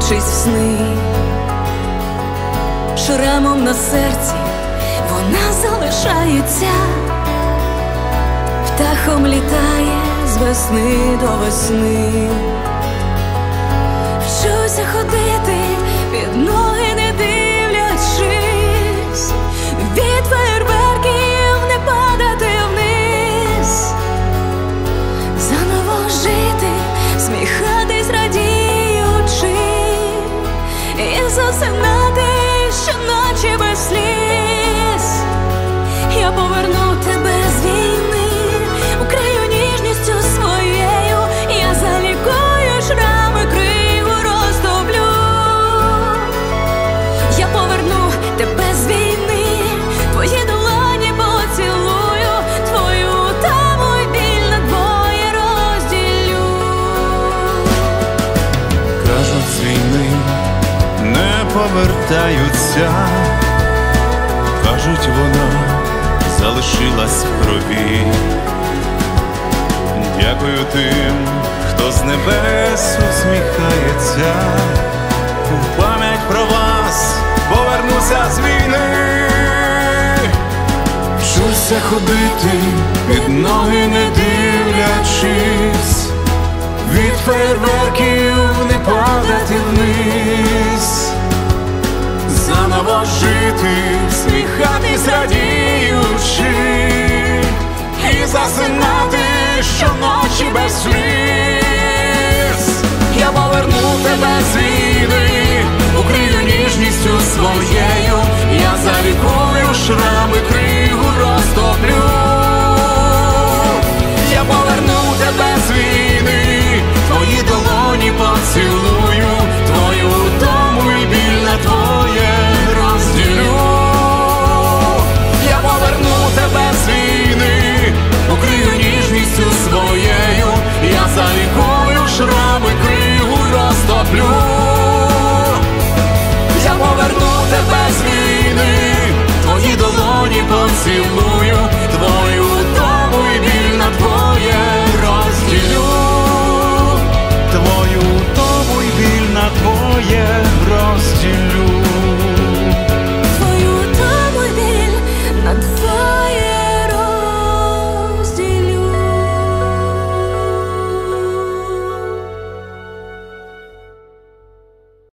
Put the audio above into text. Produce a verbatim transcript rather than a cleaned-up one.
вдивляючись в сни. Шрамом на серці вона залишається, птахом літає з весни до весни. Вчуся ходити під ноги, не дивлячись, від фейерверків не падати вниз, заново жити, сміхатись, радіючи, і засинати щоночі без сліз. Я поверну тебе з війни, укрию ніжністю своєю, я залікую шрами, криву розтоплю. Я поверну тебе з війни, твої долоні поцілую, твою утому й біль на двоє розділю. Кажуть, з війни не повертаються, кажуть, вона залишилась в крові. Дякую тим, хто з небес усміхається, в пам'ять про вас повернуся з війни. Вчуся ходити під ноги, не дивлячись, від фейерверків не падати вниз, заново жити, сміхатись, радіючи, і засинати щоночі без сліз. Я поверну тебе з війни, укрию ніжністю своєю, я залікую шрами, криву розтоплю. Я поверну тебе з війни, твої долоні поцілую, твою утому й біль на твоє розділю. Я поверну тебе з війни, укрию ніжністю своєю, я залікую шрами, криву розтоплю. Я поверну тебе з війни, твої долоні поцілую, твою утому й біль на твоє розділю. Твою утому й біль на твоє